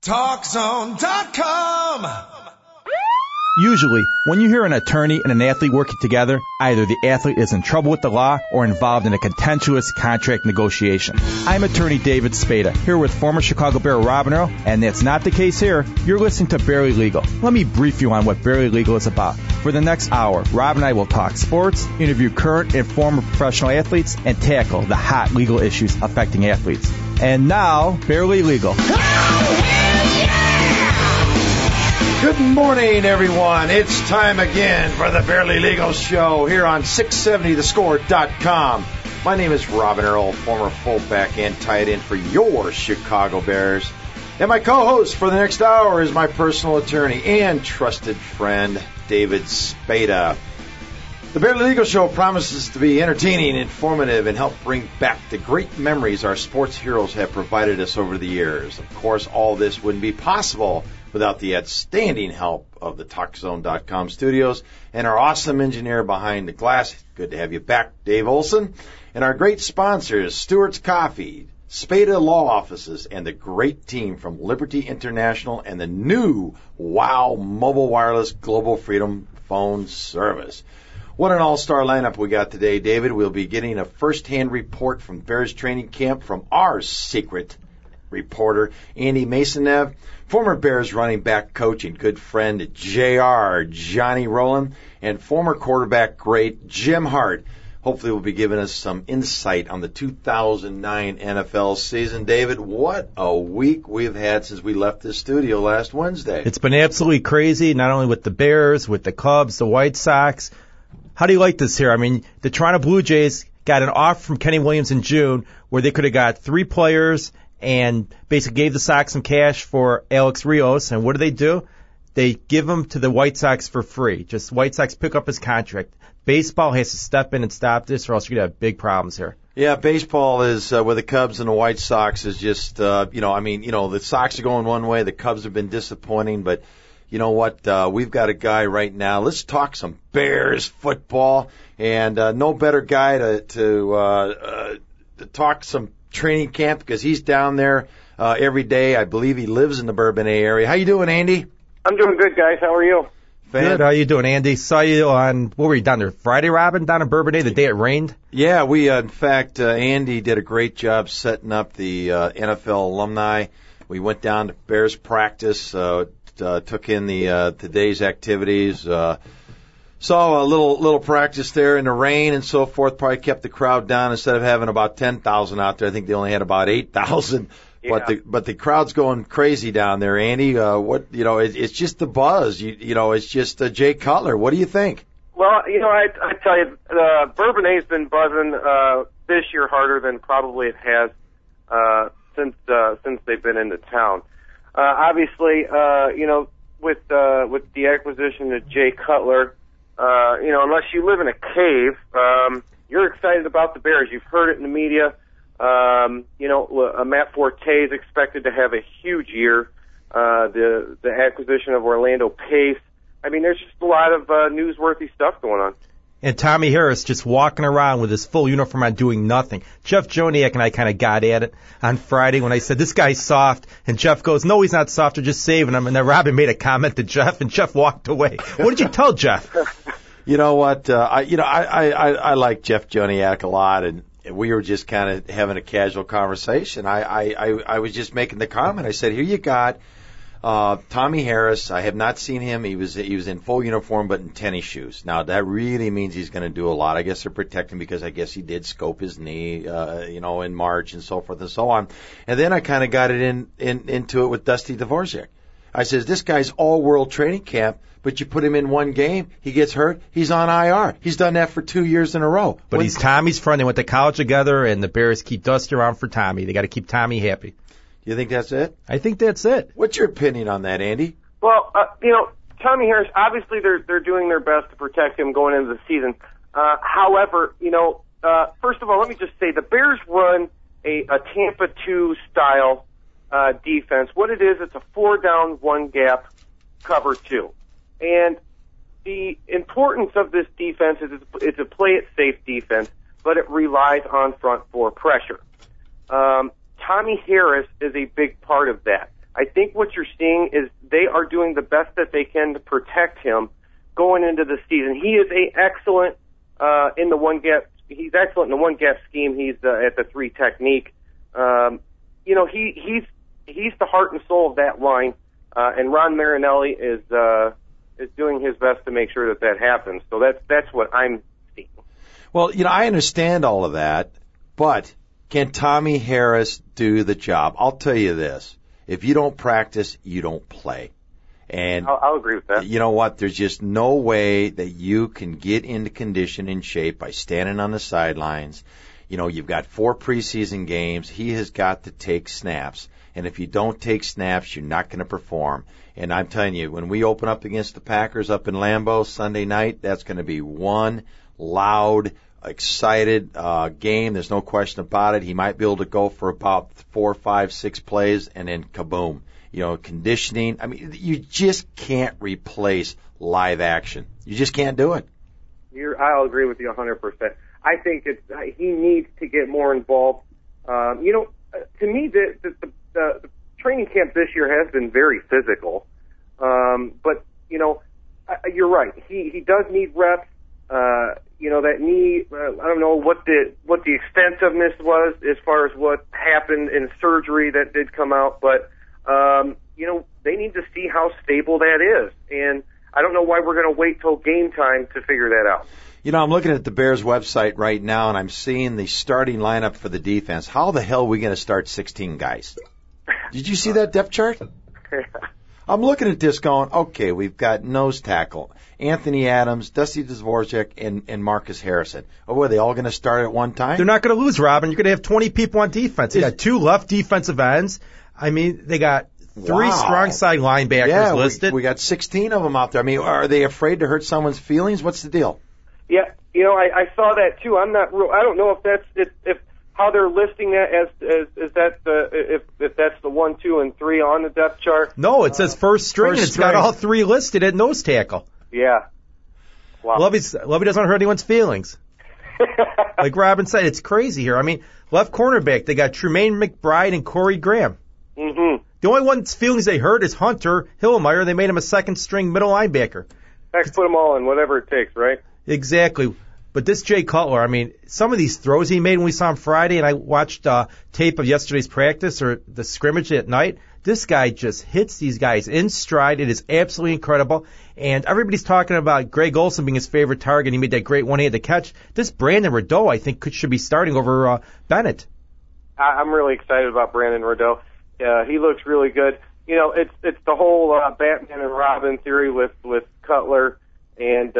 TalkZone.com. Usually, when you hear an attorney and an athlete working together, either the athlete is in trouble with the law or involved in a contentious contract negotiation. I'm attorney David Spada, here with former Chicago Bear Robin Earl, and that's not the case here. You're listening to Barely Legal. Let me brief you on what Barely Legal is about. For the next hour, Rob and I will talk sports, interview current and former professional athletes, and tackle the hot legal issues affecting athletes. And now, Barely Legal. Good morning, everyone. It's time again for the Barely Legal Show here on 670thescore.com. My name is Robin Earl, former fullback and tight end for your Chicago Bears. And my co-host for the next hour is my personal attorney and trusted friend, David Spada. The Barely Legal Show promises to be entertaining, informative, and help bring back the great memories our sports heroes have provided us over the years. Of course, all this wouldn't be possible without the outstanding help of the TalkZone.com studios and our awesome engineer behind the glass. Good to have you back, Dave Olson. And our great sponsors, Stewart's Coffee, Spada Law Offices, and the great team from Liberty International and the new WOW Mobile Wireless Global Freedom Phone Service. What an all-star lineup we got today, David. We'll be getting a first-hand report from Bears training camp from our secret reporter, Andy Masonev, former Bears running back coach and good friend, JR, Johnny Rowland, and former quarterback great, Jim Hart. Hopefully will be giving us some insight on the 2009 NFL season. David, what a week we've had since we left this studio last Wednesday. It's been absolutely crazy, not only with the Bears, with the Cubs, the White Sox. How do you like this here? I mean, the Toronto Blue Jays got an offer from Kenny Williams in June where they could have got 3 players and basically gave the Sox some cash for Alex Rios. And what do? They give him to the White Sox for free. Just White Sox pick up his contract. Baseball has to step in and stop this, or else you're going to have big problems here. Yeah, baseball is with the Cubs and the White Sox is just, the Sox are going one way. The Cubs have been disappointing, but you know what? We've got a guy right now. Let's talk some Bears football, and no better guy to talk some training camp because he's down there every day. I believe he lives in the Bourbonnais area. How you doing, Andy? I'm doing good, guys. How are you? Good. How you doing, Andy? Saw you on, what were you down there, Friday, Robin, down in Bourbonnais, the day it rained? Yeah, we, in fact, Andy did a great job setting up the NFL alumni. We went down to Bears practice, took in the today's activities, saw a little practice there in the rain and so forth. Probably kept the crowd down. Instead of having about 10,000 out there, I think they only had about 8,000. Yeah. But the crowd's going crazy down there, Andy. It's just the buzz. It's just Jay Cutler. What do you think? Well, I tell you, Bourbonnais has been buzzing this year harder than probably it has since they've been into town. Obviously, with the acquisition of Jay Cutler, unless you live in a cave, you're excited about the Bears. You've heard it in the media. Matt Forte is expected to have a huge year. The acquisition of Orlando Pace. I mean, there's just a lot of newsworthy stuff going on. And Tommy Harris just walking around with his full uniform on doing nothing. Jeff Joniak and I kind of got at it on Friday when I said, this guy's soft. And Jeff goes, no, he's not soft. They're just saving him. And then Robin made a comment to Jeff, and Jeff walked away. What did you tell Jeff? You know what? I like Jeff Joniak a lot, and we were just kind of having a casual conversation. I was just making the comment. I said, here you got Tommy Harris. I have not seen him. He was in full uniform but in tennis shoes. Now that really means he's going to do a lot. I guess they're protecting because I guess he did scope his knee, in March and so forth and so on. And then I kind of got it into it with Dusty Dvorak. I says, this guy's all-world training camp, but you put him in one game, he gets hurt, he's on IR. He's done that for 2 years in a row. But he's Tommy's friend. They went to college together, and the Bears keep Dusty around for Tommy. They got to keep Tommy happy. You think that's it? I think that's it. What's your opinion on that, Andy? Well, Tommy Harris, obviously they're doing their best to protect him going into the season. However, first of all, let me just say the Bears run a Tampa 2 style defense. What it is, it's a 4-down, 1-gap, cover 2. And the importance of this defense is it's a play-it-safe defense, but it relies on front 4 pressure. Tommy Harris is a big part of that. I think what you're seeing is they are doing the best that they can to protect him going into the season. He is excellent in the one gap. He's excellent in the one gap scheme. He's at the 3 technique. He's the heart and soul of that line, and Ron Marinelli is doing his best to make sure that happens. So that's what I'm seeing. Well, I understand all of that, but can Tommy Harris do the job? I'll tell you this. If you don't practice, you don't play. And I'll agree with that. You know what? There's just no way that you can get into condition and shape by standing on the sidelines. You've got 4 preseason games. He has got to take snaps. And if you don't take snaps, you're not going to perform. And I'm telling you, when we open up against the Packers up in Lambeau Sunday night, that's going to be one loud, excited game. There's no question about it. He might be able to go for about 4, 5, 6 plays, and then kaboom. Conditioning. I mean, you just can't replace live action. You just can't do it. I'll agree with you 100%. I think he needs to get more involved. To me, the training camp this year has been very physical. But you're right. He does need reps. That knee. I don't know what the extensiveness was as far as what happened in surgery that did come out, but. They need to see how stable that is. And I don't know why we're going to wait till game time to figure that out. I'm looking at the Bears website right now, and I'm seeing the starting lineup for the defense. How the hell are we going to start 16 guys? Did you see that depth chart? I'm looking at this going, okay, we've got nose tackle, Anthony Adams, Dusty Dvorak, and Marcus Harrison. Oh, are they all going to start at one time? They're not going to lose, Robin. You're going to have 20 people on defense. They got 2 left defensive ends. I mean, they got 3 strong side linebackers listed. We got 16 of them out there. I mean, are they afraid to hurt someone's feelings? What's the deal? Yeah, I saw that too. I don't know if how they're listing that as that if that's the 1, 2, and 3 on the depth chart. No, it says first string. And it's got all 3 listed at nose tackle. Yeah. Wow. Lovey doesn't hurt anyone's feelings. Like Robin said, it's crazy here. I mean, left cornerback, they got Tremaine McBride and Corey Graham. Mm-hmm. The only one's feelings they hurt is Hunter Hillmeyer. They made him a second-string middle linebacker. Heck, put them all in, whatever it takes, right? Exactly. But this Jay Cutler, I mean, some of these throws he made when we saw him Friday, and I watched tape of yesterday's practice or the scrimmage at night, this guy just hits these guys in stride. It is absolutely incredible. And everybody's talking about Greg Olsen being his favorite target. He made that great one-handed catch. This Brandon Rideau, I think, should be starting over Bennett. I'm really excited about Brandon Rideau. He looks really good. It's the whole Batman and Robin theory with Cutler and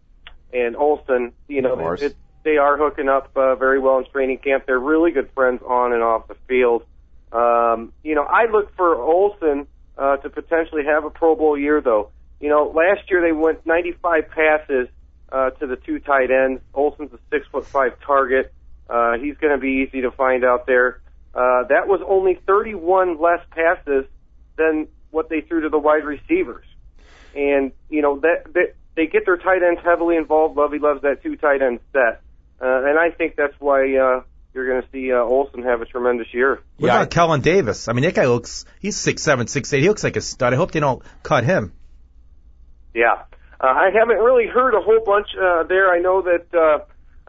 Olsen. They are hooking up very well in training camp. They're really good friends on and off the field. I look for Olsen to potentially have a Pro Bowl year, though. Last year they went 95 passes to the 2 tight ends. Olsen's a 6'5" target. He's going to be easy to find out there. That was only 31 less passes than what they threw to the wide receivers. And, they get their tight ends heavily involved. Lovey loves that 2 tight end set. And I think that's why you're going to see Olsen have a tremendous year. What about Kellen Davis? I mean, that guy he's 6'7", 6'8". He looks like a stud. I hope they don't cut him. Yeah. I haven't really heard a whole bunch there. I know that,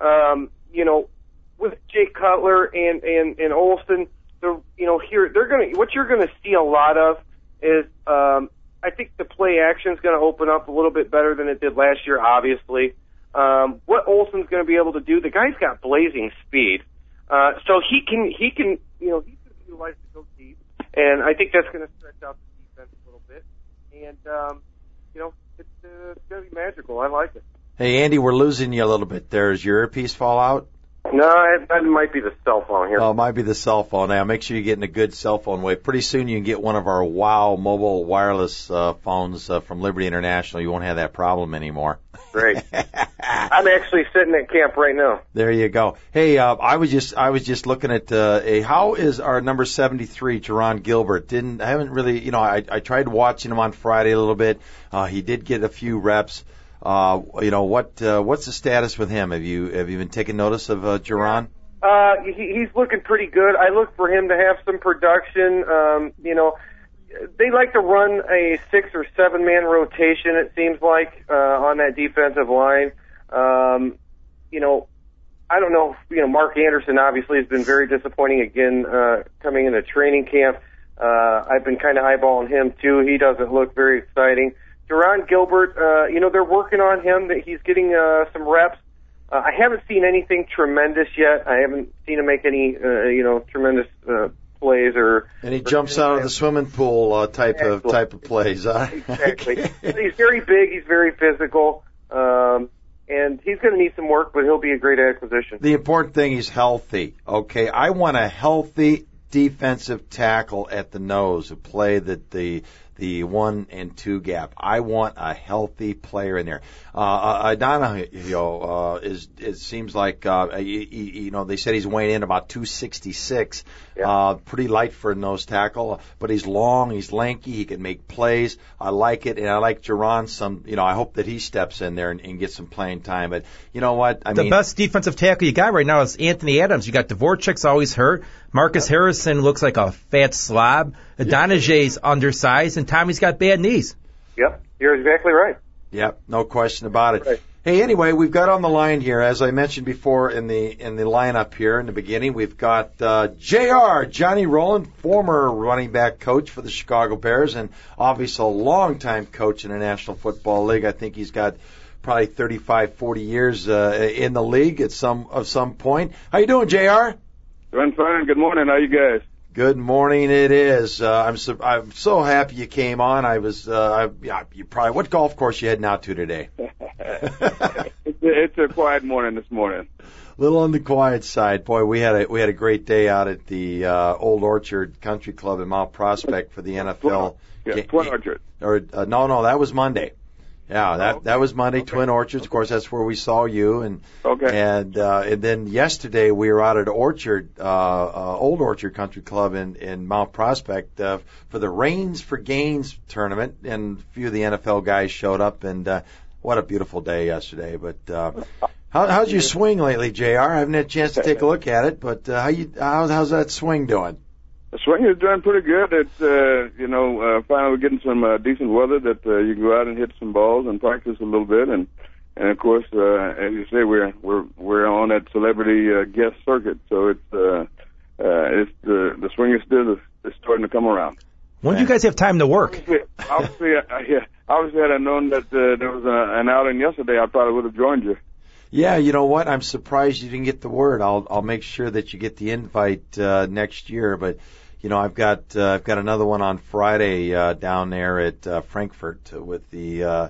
with Jake Cutler and Olsen, what you're going to see a lot of is, I think the play action is going to open up a little bit better than it did last year, obviously. What Olsen's going to be able to do, the guy's got blazing speed. So he can he's going to be utilized to go deep. And I think that's going to stretch out the defense a little bit. And, it's going to be magical. I like it. Hey, Andy, we're losing you a little bit there. Does your earpiece fall out? No, that might be the cell phone here. Oh, it might be the cell phone. Now, make sure you get in a good cell phone wave. Pretty soon you can get one of our WOW mobile wireless phones from Liberty International. You won't have that problem anymore. Great. I'm actually sitting at camp right now. There you go. Hey, I was just looking at how is our number 73, Jerron Gilbert? I haven't really, I tried watching him on Friday a little bit. He did get a few reps. What's the status with him? Have you been taking notice of Jerron? He's looking pretty good. I look for him to have some production. they like to run a 6 or 7 man rotation. It seems like on that defensive line. You know, I don't know. You know, Mark Anderson obviously has been very disappointing again coming into training camp. I've been kind of eyeballing him too. He doesn't look very exciting. Deron Gilbert, you know, they're working on him. That he's getting some reps. I haven't seen anything tremendous yet. I haven't seen him make any, you know, tremendous plays or. And he jumps out of the swimming pool type of plays. Exactly. He's very big. He's very physical. And he's going to need some work, but he'll be a great acquisition. The important thing, he's healthy. Okay, I want a healthy defensive tackle at the nose who play the 1 and 2 gap. I want a healthy player in there. Donahoe it seems like you know, they said he's weighing in about 266. Yeah. Pretty light for a nose tackle, but he's long, he's lanky, he can make plays. I like it, and I like Jaron. You know, I hope that he steps in there and gets some playing time. But you know what? I mean, the best defensive tackle you got right now is Anthony Adams. You got Dvorak's always hurt. Marcus Harrison looks like a fat slob. Donahue undersized, and Tommy's got bad knees. Yep, you're exactly right. Yep, no question about it. Right. Hey, anyway, we've got on the line here, as I mentioned before in the lineup here in the beginning, we've got JR, Johnny Rowland, former running back coach for the Chicago Bears, and obviously a longtime coach in the National Football League. I think he's got probably 35, 40 years in the league at some point. How you doing, JR? Doing fine. Good morning. How you guys? Good morning. It is. I'm so happy you came on. You probably, what golf course you heading out to today? It's a quiet morning this morning. Little on the quiet side. Boy, we had a great day out at the Old Orchard Country Club in Mount Prospect for the NFL. Twin Orchard. No, that was Monday. Yeah, that was Monday, Twin Orchards. Of course, that's where we saw you. And then yesterday we were out at Old Orchard Country Club in Mount Prospect for the Reigns for Gains tournament, and a few of the NFL guys showed up. And what a beautiful day yesterday. But how's your swing lately, JR? I haven't had a chance to take a look at it, but how's that swing doing? The swing is doing pretty good. It's, finally we're getting some decent weather that you can go out and hit some balls and practice a little bit. And of course, as you say, we're on that celebrity guest circuit. So it's the swing is still starting to come around. When do you guys have time to work? Obviously, had I known that there was an outing yesterday, I probably would have joined you. Yeah, you know what? I'm surprised you didn't get the word. I'll make sure that you get the invite next year. But you know, I've got another one on Friday down there at Frankfurt with the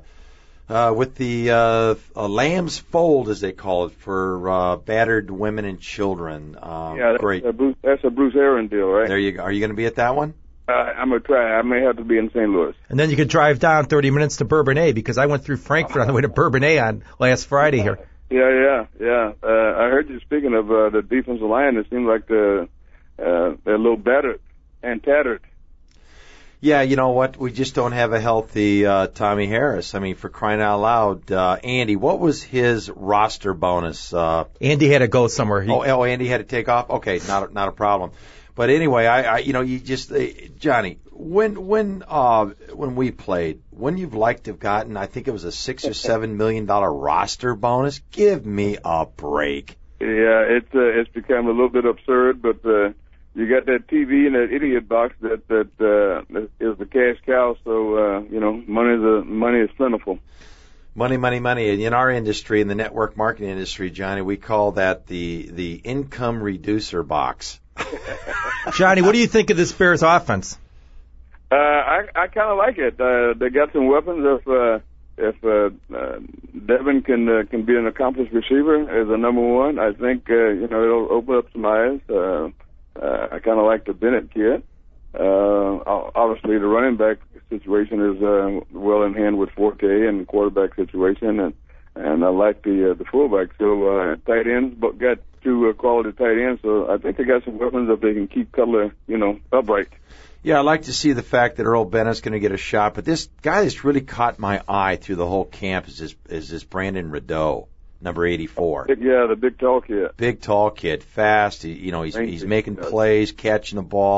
Lamb's Fold, as they call it, for battered women and children. That's great. That's a Bruce Aaron deal, right? There you go. Are you going to be at that one? I'm going to try. I may have to be in St. Louis. And then you could drive down 30 minutes to Bourbonnais, because I went through Frankfurt on the way to Bourbonnais on last Friday here. Yeah. I heard you speaking of the defensive line. It seems like they're a little battered and tattered. Yeah, you know what? We just don't have a healthy Tommy Harris. I mean, for crying out loud, Andy, what was his roster bonus? Andy had to go somewhere. Andy had to take off? Okay, not a problem. But anyway, Johnny, when we played, wouldn't you've liked to have gotten, I think it was a $6 or $7 million roster bonus? Give me a break. Yeah, it's become a little bit absurd, but you got that TV and that idiot box that is the cash cow. So money is plentiful. Money. And in our industry, in the network marketing industry, Johnny, we call that the income reducer box. Johnny, what do you think of this Bears offense? I kind of like it. They got some weapons. If Devin can be an accomplished receiver as a number one, I think it'll open up some eyes. I kind of like the Bennett kid. Obviously, the running back situation is well in hand with Forte, and the quarterback situation, and I like the fullback. So tight ends, but got two quality tight ends. So I think they got some weapons if they can keep Cutler, upright. Yeah, I like to see the fact that Earl Bennett's going to get a shot, but this guy that's really caught my eye through the whole camp is this Brandon Rideau, number 84. The big tall kid. Big tall kid, fast. He's making plays, catching the ball.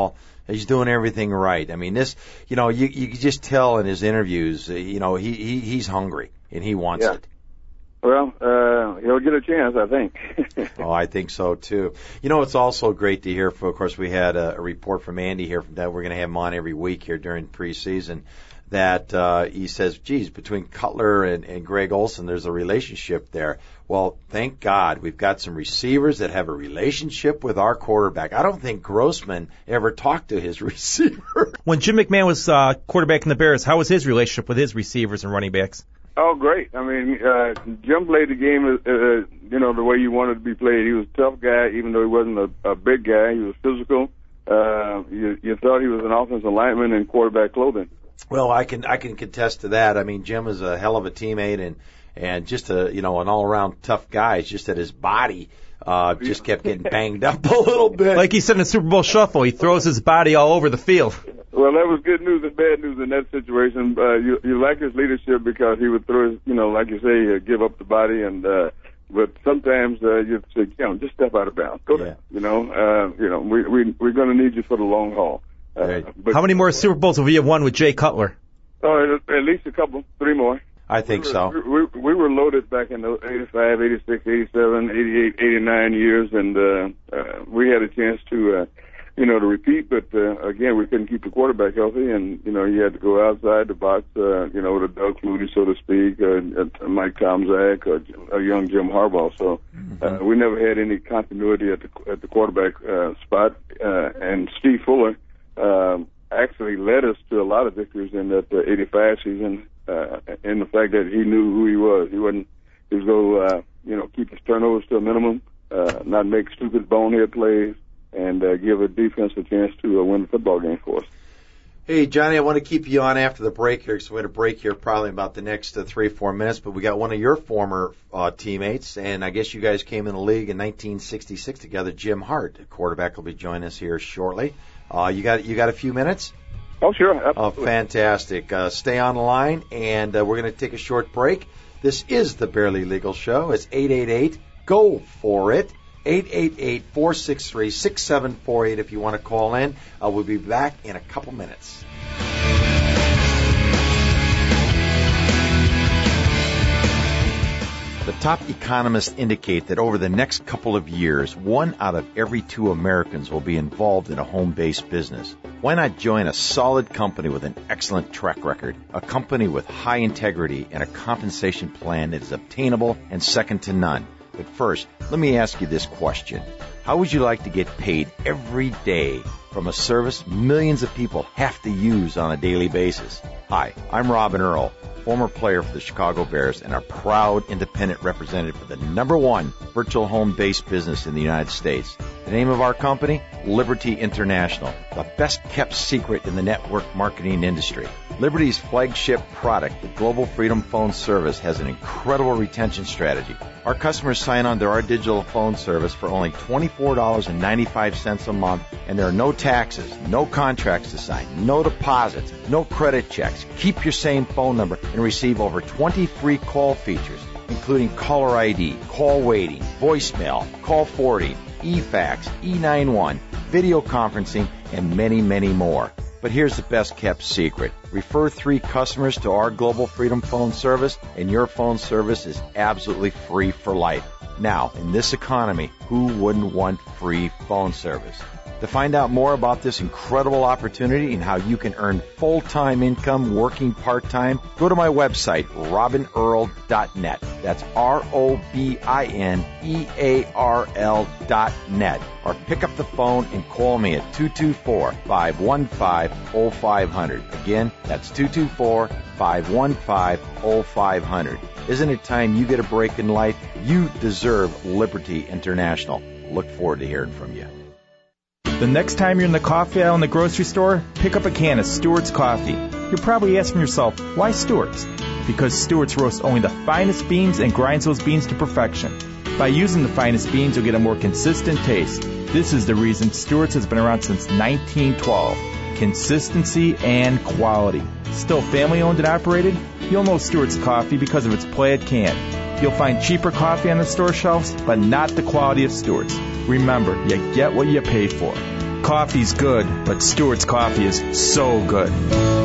He's doing everything right. I mean, this, you can just tell in his interviews, he's hungry and he wants it. Well, he'll get a chance, I think. Oh, I think so, too. It's also great to hear, of course, we had a report from Andy here that we're going to have him on every week here during preseason, that he says, geez, between Cutler and Greg Olsen, there's a relationship there. Well, thank God we've got some receivers that have a relationship with our quarterback. I don't think Grossman ever talked to his receiver. When Jim McMahon was quarterbacking the Bears, how was his relationship with his receivers and running backs? Oh, great. I mean, Jim played the game, the way you wanted to be played. He was a tough guy, even though he wasn't a big guy. He was physical. You thought he was an offensive lineman in quarterback clothing. Well, I can contest to that. I mean, Jim is a hell of a teammate and just an all-around tough guy. It's just that his body just kept getting banged up a little bit. Like he said in the Super Bowl Shuffle, he throws his body all over the field. Well, that was good news and bad news in that situation. You like his leadership because he would throw his, like you say, give up the body, and but sometimes you say, just step out of bounds. Go there. We're going to need you for the long haul. How many more Super Bowls have you won with Jay Cutler? Oh, at least a couple, 3 more. I think so. We were loaded back in the 85, 86, 87, 88, 89 years, and we had a chance to to repeat, but again, we couldn't keep the quarterback healthy, and you had to go outside the box, with a Doug Flutie, so to speak, Mike Tomczak, a young Jim Harbaugh. So we never had any continuity at the quarterback spot, and Steve Fuller actually led us to a lot of victories in that 85 season, in the fact that he knew who he was. He was going to keep his turnovers to a minimum, not make stupid bonehead plays, and give a defense a chance to win the football game for us. Hey, Johnny, I want to keep you on after the break here, because we're going to break here probably about the next 3 or 4 minutes, but we got one of your former teammates, and I guess you guys came in the league in 1966 together, Jim Hart. The quarterback will be joining us here shortly. You got a few minutes? Oh, sure. Absolutely. Oh, fantastic. Stay on the line, and we're going to take a short break. This is the Barely Legal Show. It's 888-GO-FOR-IT. 888-463-6748 if you want to call in. We'll be back in a couple minutes. The top economists indicate that over the next couple of years, 1 out of every 2 Americans will be involved in a home-based business. Why not join a solid company with an excellent track record, a company with high integrity, and a compensation plan that is obtainable and second to none? But first, let me ask you this question. How would you like to get paid every day from a service millions of people have to use on a daily basis? Hi, I'm Robin Earl, former player for the Chicago Bears and a proud independent representative for the #1 virtual home-based business in the United States. The name of our company? Liberty International, the best-kept secret in the network marketing industry. Liberty's flagship product, the Global Freedom Phone Service, has an incredible retention strategy. Our customers sign on to our digital phone service for only $24.95 a month, and there are no taxes, no contracts to sign, no deposits, no credit checks. Keep your same phone number and receive over 20 free call features, including caller ID, call waiting, voicemail, call forwarding, eFax, E91, video conferencing, and many, many more. But here's the best-kept secret. Refer 3 customers to our Global Freedom Phone Service, and your phone service is absolutely free for life. Now, in this economy, who wouldn't want free phone service? To find out more about this incredible opportunity and how you can earn full-time income working part-time, go to my website, robinearl.net. That's ROBINEARL.net. Or pick up the phone and call me at 224-515-0500. Again, that's 224-515-0500. Isn't it time you get a break in life? You deserve Liberty International. Look forward to hearing from you. The next time you're in the coffee aisle in the grocery store, pick up a can of Stewart's coffee. You're probably asking yourself, why Stewart's? Because Stewart's roasts only the finest beans and grinds those beans to perfection. By using the finest beans, you'll get a more consistent taste. This is the reason Stewart's has been around since 1912. Consistency and quality. Still family owned and operated? You'll know Stewart's coffee because of its plaid can. You'll find cheaper coffee on the store shelves, but not the quality of Stewart's. Remember, you get what you pay for. coffee's good, but Stewart's coffee is so good.